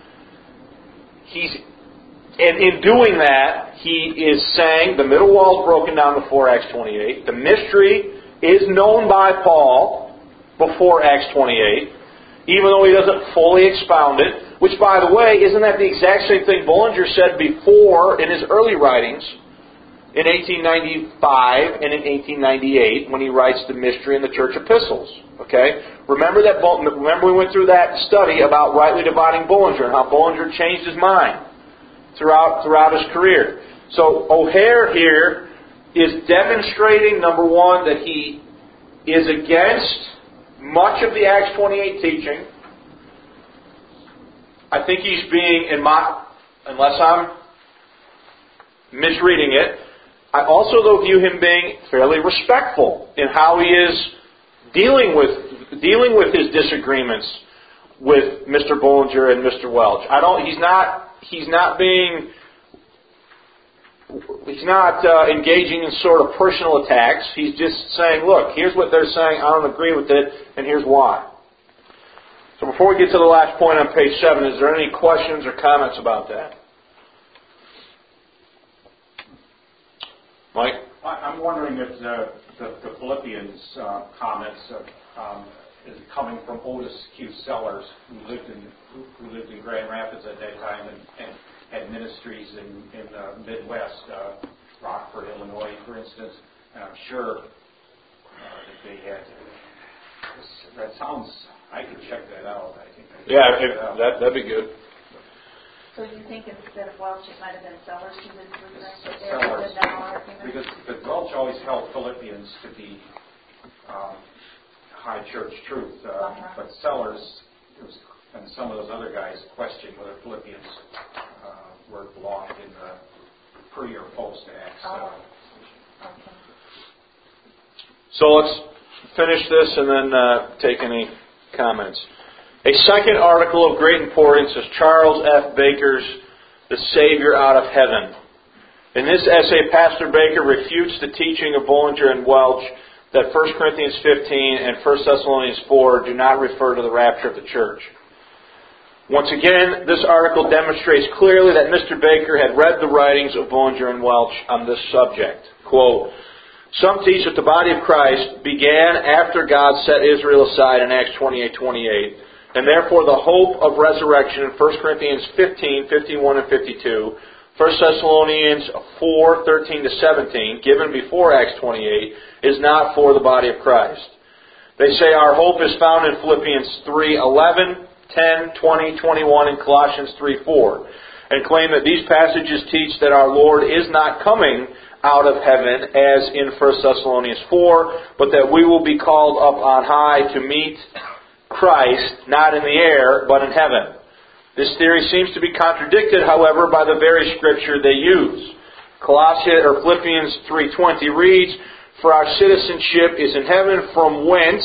And in doing that, he is saying the middle wall is broken down before Acts 28. The mystery is known by Paul before Acts 28, even though he doesn't fully expound it, which, by the way, isn't that the exact same thing Bullinger said before in his early writings in 1895 and in 1898 when he writes the mystery in the church epistles? Okay? Remember we went through that study about rightly dividing Bullinger and how Bullinger changed his mind throughout his career. So O'Hare here is demonstrating, number one, that he is against much of the Acts 28 teaching. I think he's being, unless I'm misreading it. I also, though, view him being fairly respectful in how he is dealing with his disagreements with Mr. Bullinger and Mr. Welch. He's not engaging in sort of personal attacks. He's just saying, look, here's what they're saying, I don't agree with it, and here's why. So before we get to the last point on page 7, is there any questions or comments about that? Mike? I'm wondering if the Philippians comments is coming from Otis Q. Sellers, who lived in Grand Rapids at that time and had ministries in the Midwest, Rockford, Illinois, for instance. And I'm sure that they had. That sounds. I could check that out. I think. That'd be good. So you think instead of Welch, it might have been Sellers who was Sellers, because Welch always held Philippians to be high church truth, but Sellers and some of those other guys questioned whether Philippians were belonged in the pre or post Acts. Okay. So let's finish this and then take any comments. A second article of great importance is Charles F. Baker's The Savior Out of Heaven. In this essay, Pastor Baker refutes the teaching of Bullinger and Welch that 1 Corinthians 15 and 1 Thessalonians 4 do not refer to the rapture of the church. Once again, this article demonstrates clearly that Mr. Baker had read the writings of Bullinger and Welch on this subject. Quote, some teach that the body of Christ began after God set Israel aside in Acts 28:28, and therefore the hope of resurrection in 1 Corinthians 15, 51, and 52, 1 Thessalonians 4, 13 to 17, given before Acts 28, is not for the body of Christ. They say our hope is found in Philippians 3, 11, 10, 20, 21, and Colossians 3, 4, and claim that these passages teach that our Lord is not coming out of heaven as in 1 Thessalonians 4, but that we will be called up on high to meet Christ, not in the air, but in heaven. This theory seems to be contradicted, however, by the very scripture they use. Philippians 3:20 reads, for our citizenship is in heaven, from whence,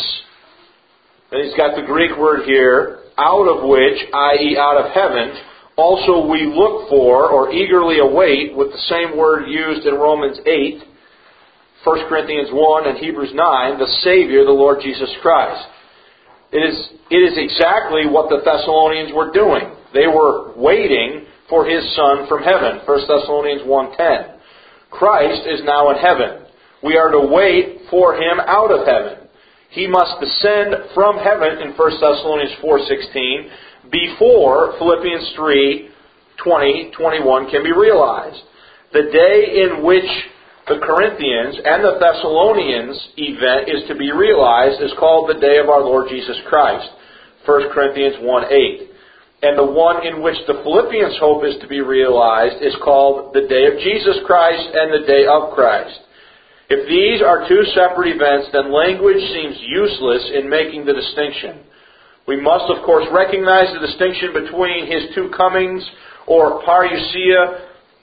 and he's got the Greek word here, out of which, i.e. out of heaven, also we look for, or eagerly await, with the same word used in Romans 8, 1 Corinthians 1, and Hebrews 9, the Savior, the Lord Jesus Christ. It is exactly what the Thessalonians were doing. They were waiting for His Son from heaven, 1 Thessalonians 1:10. Christ is now in heaven. We are to wait for Him out of heaven. He must descend from heaven in 1 Thessalonians 4:16 before Philippians 3:20, 21 can be realized. The day in which the Corinthians and the Thessalonians event is to be realized is called the day of our Lord Jesus Christ, 1 Corinthians 1:8. And the one in which the Philippians' hope is to be realized is called the day of Jesus Christ and the day of Christ. If these are two separate events, then language seems useless in making the distinction. We must, of course, recognize the distinction between His two comings, or parousia,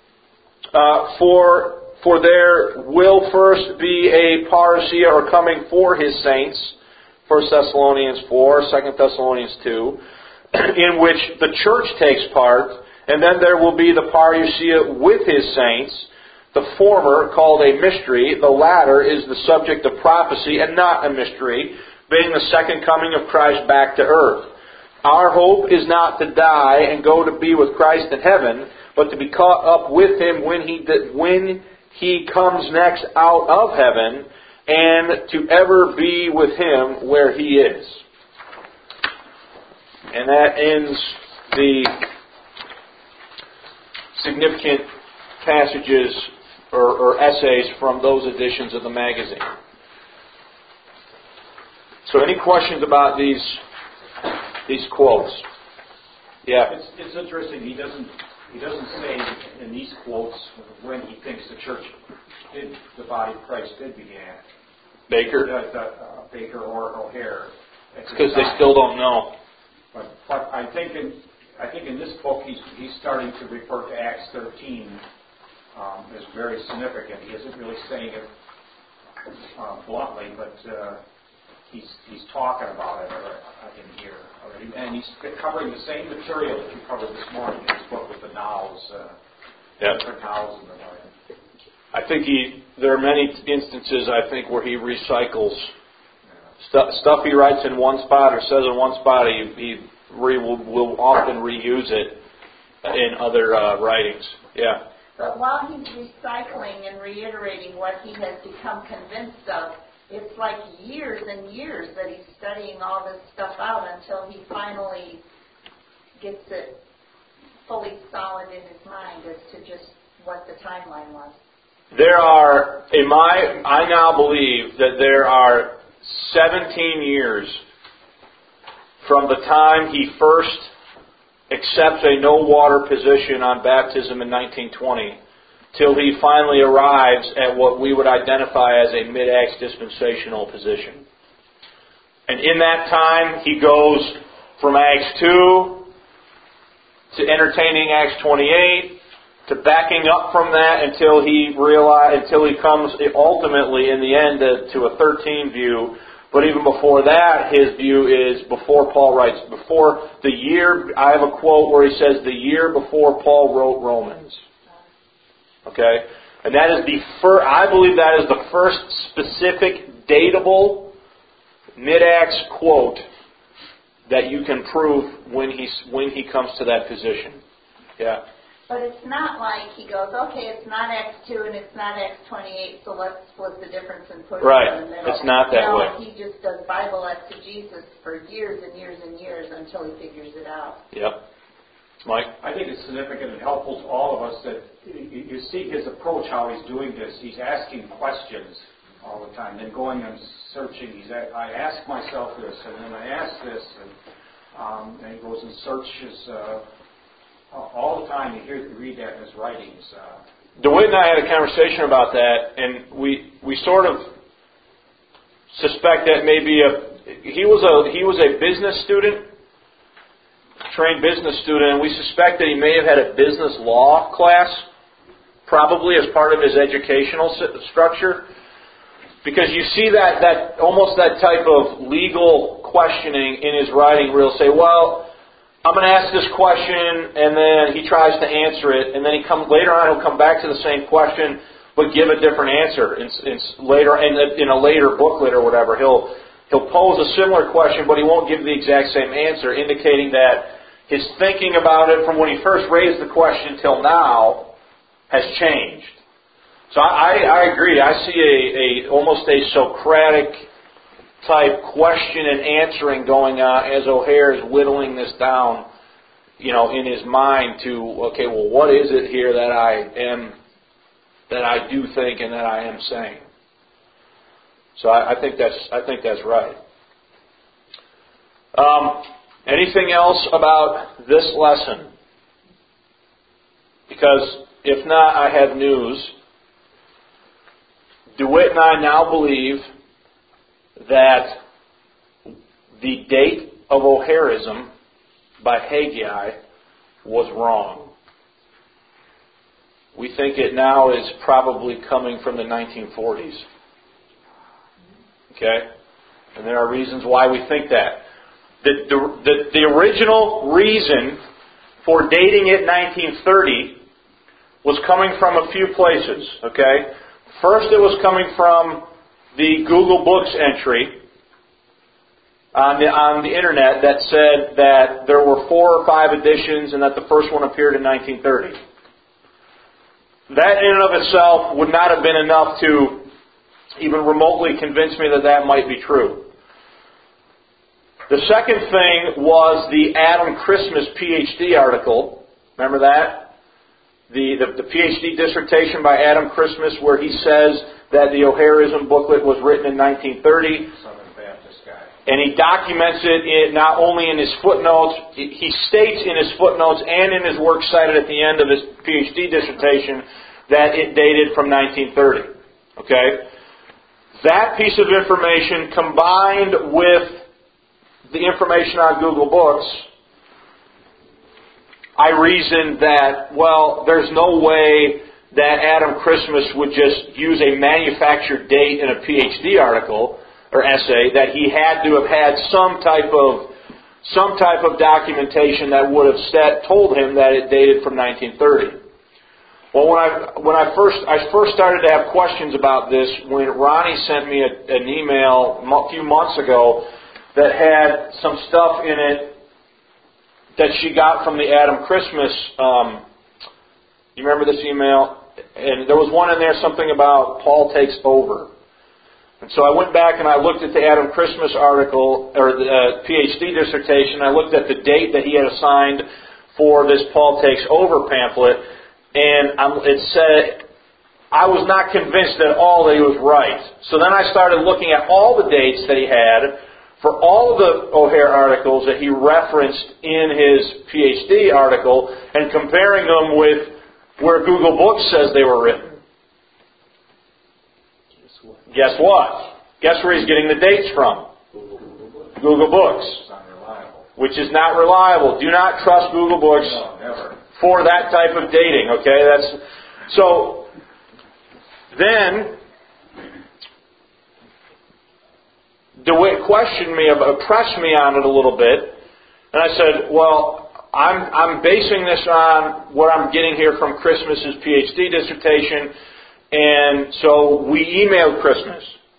for there will first be a parousia, or coming for His saints, 1 Thessalonians 4, 2 Thessalonians 2, in which the church takes part, and then there will be the parousia with His saints, the former called a mystery, the latter is the subject of prophecy and not a mystery, being the second coming of Christ back to earth. Our hope is not to die and go to be with Christ in heaven, but to be caught up with Him when He comes next out of heaven, and to ever be with Him where He is. And that ends the significant passages or essays from those editions of the magazine. So any questions about these quotes? Yeah. It's interesting. He doesn't say in these quotes when he thinks the body of Christ did begin. Baker? Baker or O'Hare. It's because they still don't know. But I think in this book he's starting to refer to Acts 13 is very significant. He isn't really saying it bluntly, but he's talking about it in here already. And he's covering the same material that you covered this morning in his book with the nows, different nows in the Bible. I think there are many instances, I think, where he recycles stuff he writes in one spot or says in one spot. He will often reuse it in other writings. Yeah. But while he's recycling and reiterating what he has become convinced of, it's like years and years that he's studying all this stuff out until he finally gets it fully solid in his mind as to just what the timeline was. I now believe that there are 17 years from the time he first accepts a no-water position on baptism in 1920 till he finally arrives at what we would identify as a mid-Acts dispensational position. And in that time, he goes from Acts 2 to entertaining Acts 28 to backing up from that until he comes ultimately in the end to a 13 view. But even before that, his view is before Paul writes, before the year, I have a quote where he says, the year before Paul wrote Romans. Okay? And that is I believe that is the first specific, datable, mid-Acts quote that you can prove when he comes to that position. Yeah. But it's not like he goes, okay, it's not Acts 2 and it's not Acts 28, so let's split the difference and put it in the middle. It's not that way. He just does Bible exegesis for years and years and years until he figures it out. Yep. Mike? I think it's significant and helpful to all of us that you see his approach, how he's doing this. He's asking questions all the time, then going and searching. I ask myself this, and then I ask this, and he goes and searches all the time. You read that in his writings. DeWitt and I had a conversation about that, and we sort of suspect that maybe he was a business student, trained business student, and we suspect that he may have had a business law class, probably as part of his educational structure, because you see that almost that type of legal questioning in his writing, where he'll say, well, I'm going to ask this question, and then he tries to answer it, and then later on he'll come back to the same question, but give a different answer. In a later booklet or whatever, he'll pose a similar question, but he won't give the exact same answer, indicating that his thinking about it from when he first raised the question till now has changed. So I agree. I see almost a Socratic type question and answering going on as O'Hare is whittling this down, in his mind to, okay, well, what is it here that I do think and that I am saying? So I think that's right. Anything else about this lesson? Because if not, I have news. DeWitt and I now believe that the date of O'Harism by Haggai was wrong. We think it now is probably coming from the 1940s. Okay? And there are reasons why we think that. The original reason for dating it 1930 was coming from a few places. Okay? First, it was coming from the Google Books entry on the internet that said that there were 4 or 5 editions and that the first one appeared in 1930. That in and of itself would not have been enough to even remotely convince me that that might be true. The second thing was the Adam Christmas PhD article. Remember that? The PhD dissertation by Adam Christmas, where he says that the O'Harism booklet was written in 1930. Southern Baptist guy. And he documents it not only in his footnotes, he states in his footnotes and in his work cited at the end of his PhD dissertation that it dated from 1930. Okay? That piece of information combined with the information on Google Books, I reasoned that, well, there's no way that Adam Christmas would just use a manufactured date in a PhD article or essay, that he had to have had some type of documentation that would have told him that it dated from 1930. Well, when I first started to have questions about this, when Ronnie sent me an email a few months ago that had some stuff in it that she got from the Adam Christmas. You remember this email? And there was one in there, something about Paul takes over. And so I went back and I looked at the Adam Christmas article, or the PhD dissertation. I looked at the date that he had assigned for this Paul takes over pamphlet. And it said, I was not convinced at all that he was right. So then I started looking at all the dates that he had for all the O'Hare articles that he referenced in his PhD article and comparing them with where Google Books says they were written. Guess what? Guess where he's getting the dates from? Google Books. Which is not reliable. Do not trust Google Books. No, never. For that type of dating, okay? So then DeWitt questioned me, pressed me on it a little bit, and I said, well, I'm basing this on what I'm getting here from Christmas's PhD dissertation, and so we emailed Christmas.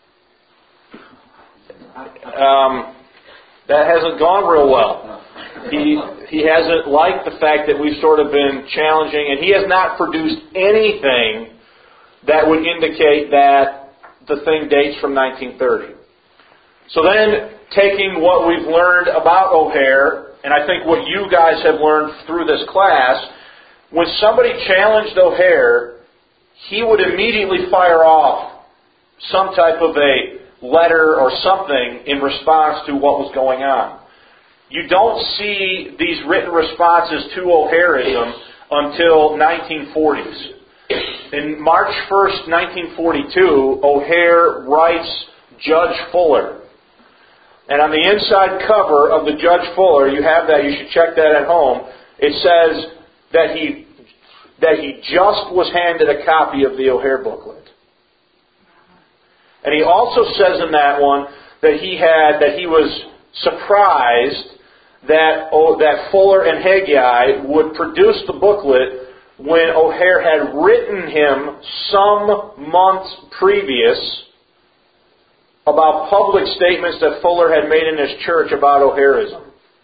That hasn't gone real well. He hasn't liked the fact that we've sort of been challenging, and he has not produced anything that would indicate that the thing dates from 1930. So then, taking what we've learned about O'Hare, and I think what you guys have learned through this class, when somebody challenged O'Hare, he would immediately fire off some type of a letter or something in response to what was going on. You don't see these written responses to O'Hareism until 1940s. In March 1st, 1942, O'Hare writes Judge Fuller. And on the inside cover of the Judge Fuller, you have that, you should check that at home, it says that he just was handed a copy of the O'Hare booklet. And he also says in that one that he was surprised that Fuller and Haggai would produce the booklet when O'Hare had written him some months previous about public statements that Fuller had made in his church about O'Hareism.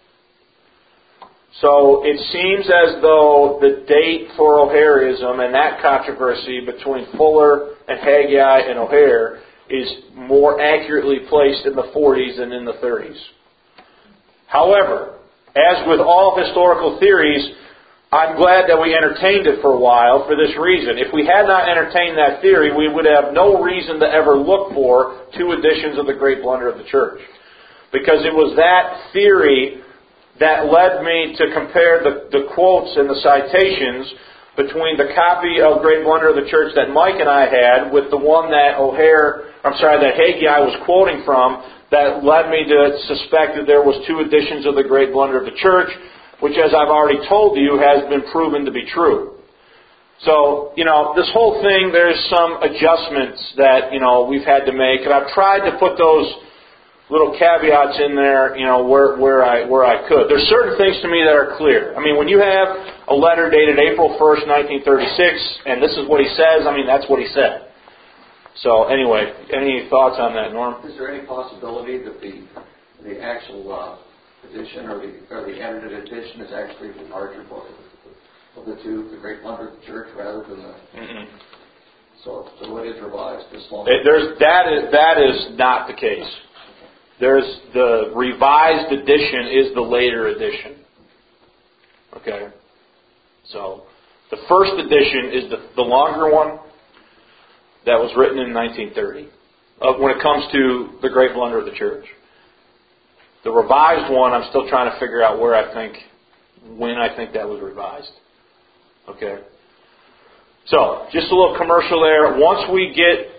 So it seems as though the date for O'Hareism and that controversy between Fuller and Haggai and O'Hare is more accurately placed in the 40s than in the 30s. However, as with all historical theories, I'm glad that we entertained it for a while for this reason. If we had not entertained that theory, we would have no reason to ever look for 2 editions of The Great Blunder of the Church. Because it was that theory that led me to compare the quotes and the citations between the copy of Great Blunder of the Church that Mike and I had with the one that that Haggai was quoting from, that led me to suspect that there was 2 editions of the Great Blunder of the Church, which, as I've already told you, has been proven to be true. So, this whole thing, there's some adjustments that, we've had to make, and I've tried to put those little caveats in there, where I could. There's certain things to me that are clear. I mean, when you have a letter dated April 1st, 1936, and this is what he says, that's what he said. So, anyway, any thoughts on that, Norm? Is there any possibility that the actual edition or the edited edition is actually the larger book of the 2, the Great Blunder of the Church, rather than the... Mm-mm. So it is revised this long. That is not the case. There's the revised edition is the later edition. Okay? So, the first edition is the longer one that was written in 1930 when it comes to the Great Blunder of the Church. The revised one, I'm still trying to figure out when I think that was revised. Okay? So, just a little commercial there. Once we get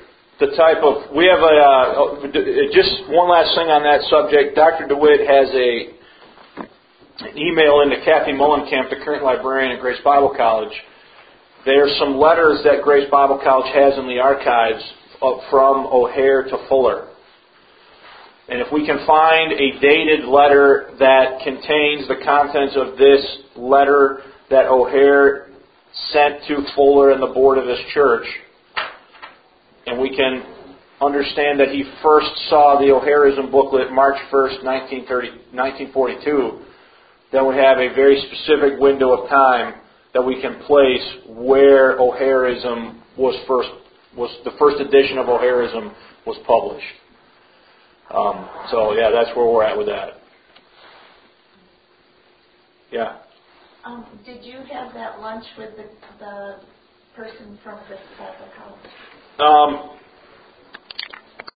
we have just one last thing on that subject. Dr. DeWitt has an email into Kathy Mullenkamp, the current librarian at Grace Bible College, there's some letters that Grace Bible College has in the archives from O'Hare to Fuller. And if we can find a dated letter that contains the contents of this letter that O'Hare sent to Fuller and the board of his church, and we can understand that he first saw the O'Hareism booklet March 1st, 1942, then we have a very specific window of time that we can place where O'Hareism was the first edition of O'Hareism was published. That's where we're at with that. Yeah. Did you have that lunch with the person from the Bible College?